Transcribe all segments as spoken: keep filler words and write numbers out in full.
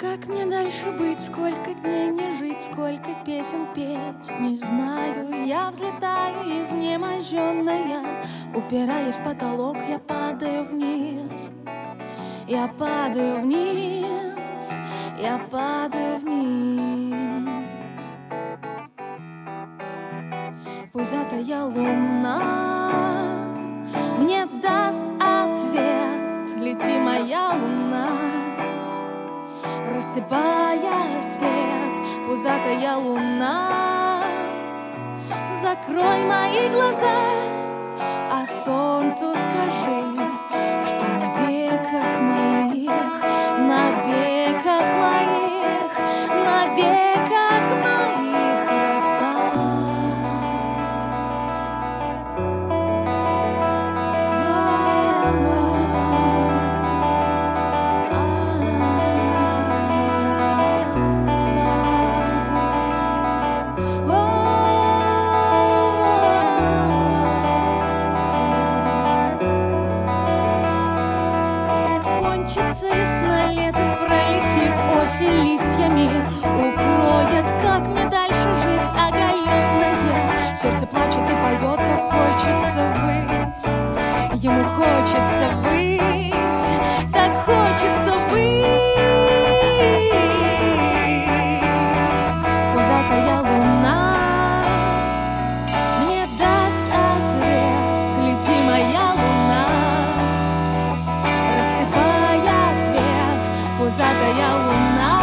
Как мне дальше быть? Сколько дней мне жить? Сколько песен петь? Не знаю, я взлетаю изнеможенная. Упираясь в потолок, я падаю вниз. Я падаю вниз. Я падаю вниз. Пузатая луна мне даст ответ. Лети, моя луна, рассыпая свет. Пузатая луна, закрой мои глаза, а солнцу скажи, что на веках моих, на веках моих, на веках моих роса. Кончится весна, лето пролетит, осень листьями укроет. Как мне дальше жить, оголенная? Сердце плачет и поет, так хочется ввысь. Ему хочется ввысь, так хочется ввысь. Пузатая луна мне даст ответ. Лети, моя луна, рассыпая свет. Пузатая луна,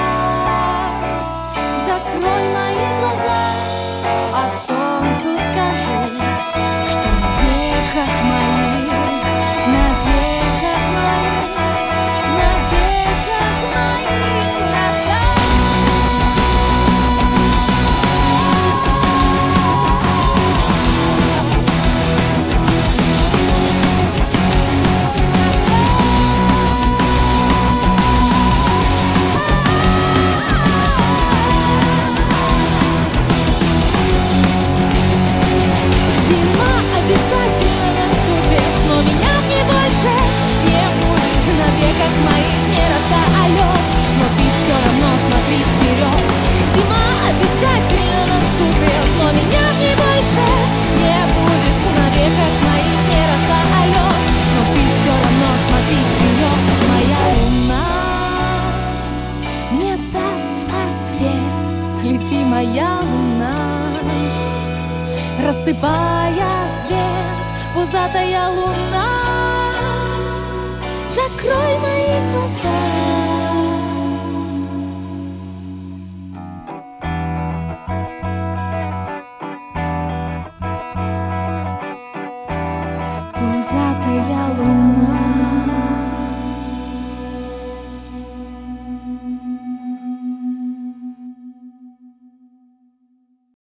закрой мои глаза, а солнцу скажи, что на веках моих, на веках моих, на веках моих роса. Обязательно наступит, но меня в ней больше не будет. На веках моих не роса, а лед, но ты все равно смотри вперед. Зима обязательно наступит, но меня в ней больше не будет. На веках моих не роса, а лед, но ты все равно смотри вперед. Моя луна мне даст ответ. Лети, моя луна, рассыпая свет. Пузатая луна, закрой мои глаза. Пузатая луна.